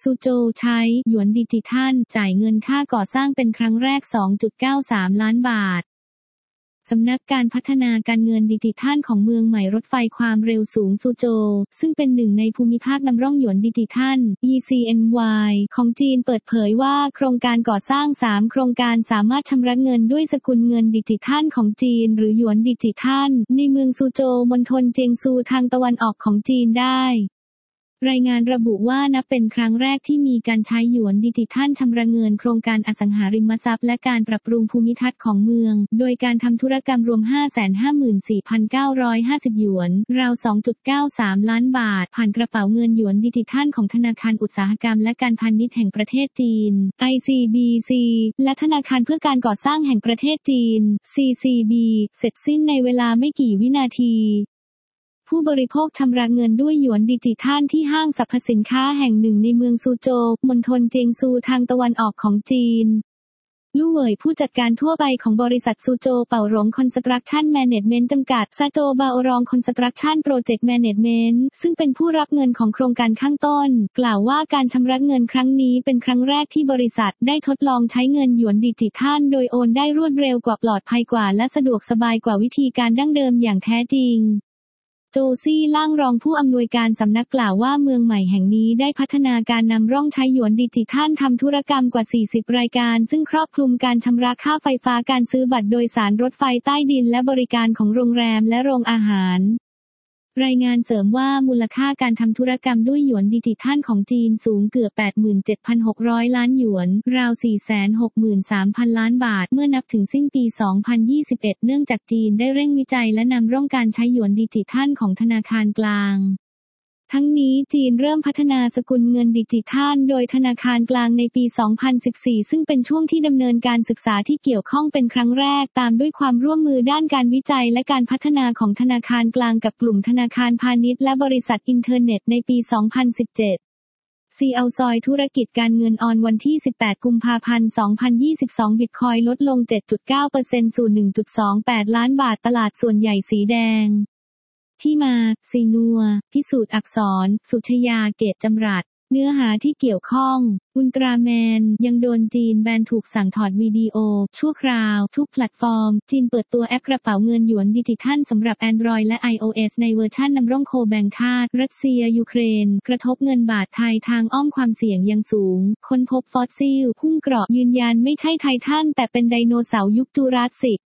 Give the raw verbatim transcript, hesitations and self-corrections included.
ซูโจวใช้หยวนดิจิทัลจ่ายเงินค่าก่อสร้างเป็นครั้งแรก สองจุดเก้าสาม ล้านบาทสำนักการพัฒนาการเงินดิจิทัลของเมืองใหม่รถไฟความเร็วสูงซูโจวซึ่งเป็นหนึ่งในภูมิภาคนำร่องหยวนดิจิทัล อี ซี เอ็น วาย ของจีนเปิดเผยว่าโครงการก่อสร้างสามโครงการสามารถชำระเงินด้วยสกุลเงินดิจิทัลของจีนหรือหยวนดิจิทัลในเมืองซูโจวมณฑลเจียงซูทางตะวันออกของจีนได้รายงานระบุว่านับเป็นครั้งแรกที่มีการใช้หยวนดิจิทัลชำระเงินโครงการอสังหาริมทรัพย์และการปรับปรุงภูมิทัศน์ของเมืองโดยการทำธุรกรรมรวม ห้าแสนห้าหมื่นสี่พันเก้าร้อยห้าสิบ หยวนราว สองจุดเก้าสาม ล้านบาทผ่านกระเป๋าเงินหยวนดิจิทัลของธนาคารอุตสาหกรรมและการพาณิชย์แห่งประเทศจีน ไอ ซี บี ซี และธนาคารเพื่อการก่อสร้างแห่งประเทศจีน ซี ซี บี เสร็จสิ้นในเวลาไม่กี่วินาทีผู้บริโภคชำระเงินด้วยหยวนดิจิทัลที่ห้างสรรพสินค้าแห่งหนึ่งในเมืองซูโจวมณฑลเจียงซูทางตะวันออกของจีนลู่เหวยผู้จัดการทั่วไปของบริษัทซูโจวเป่าหลงคอนสตรักชั่นแมเนจเมนต์จำกัดซาโจบาโอรองคอนสตรักชั่นโปรเจกต์แมเนจเมนต์ซึ่งเป็นผู้รับเงินของโครงการข้างต้นกล่าวว่าการชำระเงินครั้งนี้เป็นครั้งแรกที่บริษัทได้ทดลองใช้เงินหยวนดิจิทัลโดยโอนได้รวดเร็วกว่าปลอดภัยกว่าและสะดวกสบายกว่าวิธีการดั้งเดิมอย่างแท้จริงโจซี่ล่างรองผู้อำนวยการสำนักกล่าวว่าเมืองใหม่แห่งนี้ได้พัฒนาการนำร่องใช้หยวนดิจิทัลทำธุรกรรมกว่าสี่สิบรายการซึ่งครอบคลุมการชำระค่าไฟฟ้าการซื้อบัตรโดยสารรถไฟใต้ดินและบริการของโรงแรมและโรงอาหารรายงานเสริมว่ามูลค่าการทำธุรกรรมด้วยหยวนดิจิทัลของจีนสูงเกือบ แปดหมื่นเจ็ดพันหกร้อย ล้านหยวนราว สี่แสนหกหมื่นสามพัน ล้านบาทเมื่อนับถึงสิ้นปี สองพันยี่สิบเอ็ด เนื่องจากจีนได้เร่งวิจัยและนำร่องการใช้หยวนดิจิทัลของธนาคารกลางทั้งนี้จีนเริ่มพัฒนาสกุลเงินดิจิทัลโดยธนาคารกลางในปี สองพันสิบสี่ ซึ่งเป็นช่วงที่ดำเนินการศึกษาที่เกี่ยวข้องเป็นครั้งแรกตามด้วยความร่วมมือด้านการวิจัยและการพัฒนาของธนาคารกลางกับกลุ่มธนาคารพาณิชย์และบริษัทอินเทอร์เน็ตในปี สองพันสิบเจ็ด ซี แอล ซอยธุรกิจการเงินออนวันที่ สิบแปด กุมภาพันธ์ สองพันยี่สิบสอง บิตคอยน์ลดลง เจ็ดจุดเก้าเปอร์เซ็นต์ สู่ หนึ่งจุดสองแปด ล้านบาทตลาดส่วนใหญ่สีแดงที่มาซีนัวพิสูจน์อักษรสุชยาเกตจำรัดเนื้อหาที่เกี่ยวข้องอุลตร้าแมนยังโดนจีนแบนถูกสั่งถอดวิดีโอชั่วคราวทุกแพลตฟอร์มจีนเปิดตัวแอปกระเป๋าเงินหยวนดิจิทัลสำหรับ Android และ iOS ในเวอร์ชันนำร่องโคแบงคาดรัสเซียยูเครนกระทบเงินบาทไทยทางอ้อมความเสี่ยงยังสูงค้นพบฟอสซิลหุ้มเกราะยืนยันไม่ใช่ไททันแต่เป็นไดโนเสาร์ยุคจูราสสิก